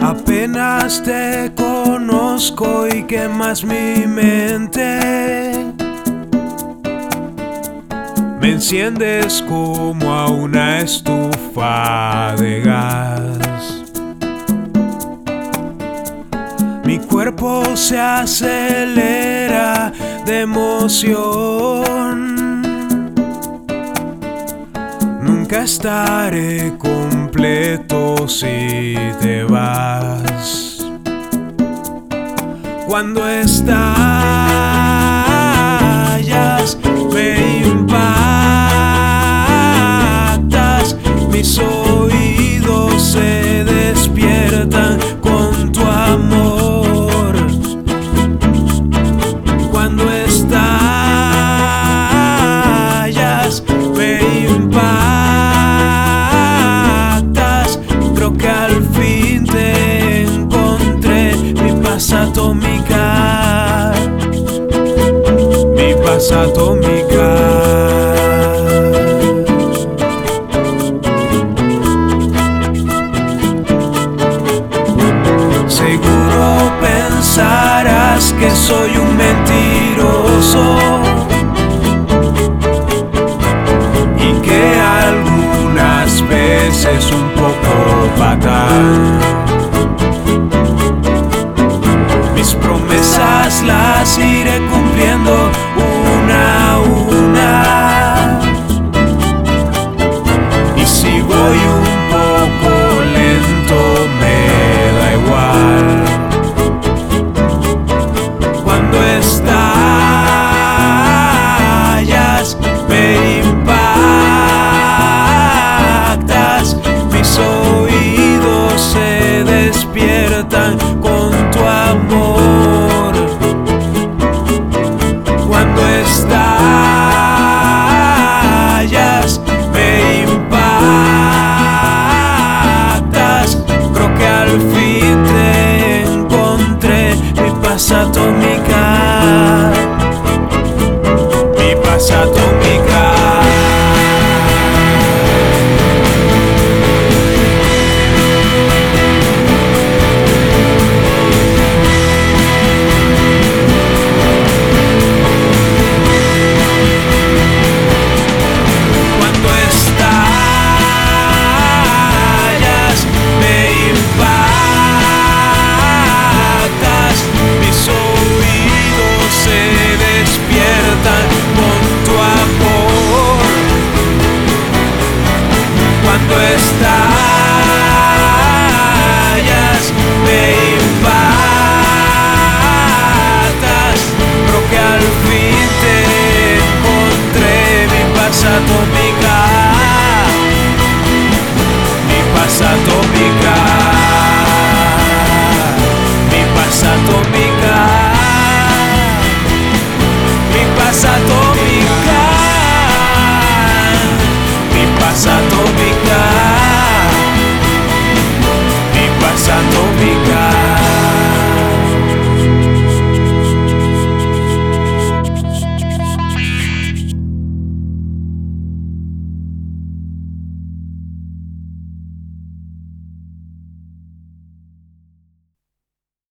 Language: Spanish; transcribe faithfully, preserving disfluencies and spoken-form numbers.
Apenas te conozco y quemas mi mente. Me enciendes como a una estufa de gas. Mi cuerpo se acelera de emoción. Nunca estaré completo si te vas. Cuando estallas me impactas, mis oídos se despiertan con tu amor. Cuando estallas me impactas, creo que al fin te encontré, mi paz atómica, mi paz atómica. Seguro pensarás que soy un mentiroso y que algunas veces un poco fatal. Mis promesas las iré cumpliendo una a una, y si voy un poco lento me da igual. Cuando estallas me impactas, mis oídos se despiertan con tu amor. Cuando estallas me impactas, creo que al fin te encontré, mi paz atómica,